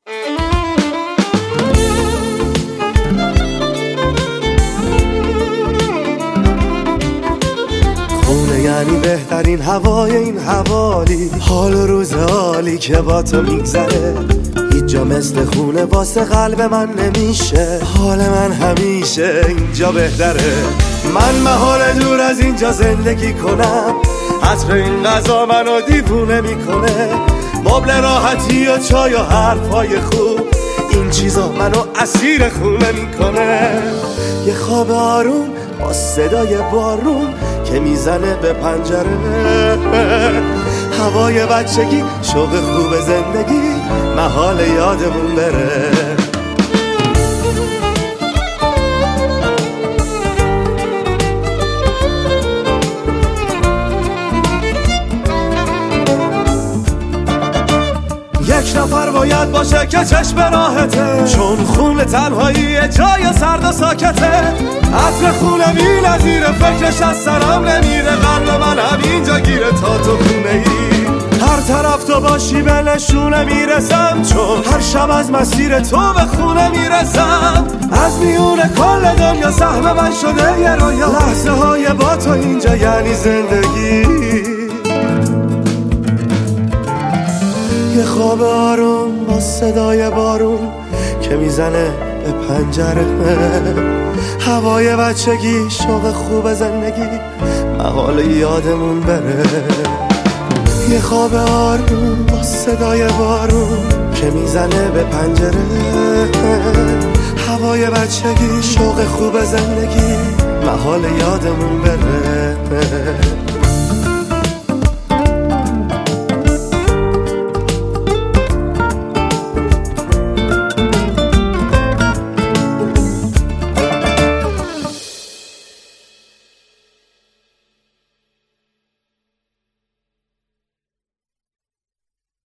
خونه یعنی بهترین هوای این حوالی، حال و روز حالی که با تو میگذره. هیچ جا مثل خونه واسه قلب من نمیشه، حال من همیشه اینجا بهتره. من محال دور از اینجا زندگی کنم، عطر این غذا منو دیوونه میکنه. مبل راحتی و چای و حرفای خوب، این چیزا منو اسیر خونه میکنه. یه خواب آروم با صدای بارون که میزنه به پنجره، هوای بچگی، شوق خوب زندگی، محال یادمون بره. یک نفر باید باشه که چشم راحته، چون خونه تنهایی جای سرد و ساکته. عطر خونه بی نظیره، فکرش از سرم نمیره. قلب من همینجا گیره تا تو خونه ای. هر طرف تو باشی به نشونه میرسم، چون هر شب از مسیر تو به خونه میرسم. از میون کل دنیا سهم من شده یه رویا، لحظه های با تو اینجا یعنی زندگی. یه خواب آروم با صدای بارون که میزنه به پنجره، هوای بچگی، شوق خوب زندگی، محال یادمون بره. یه خواب آروم با صدای بارون که میزنه به پنجره، هوای بچگی، شوق خوب زندگی، محال یادمون بره.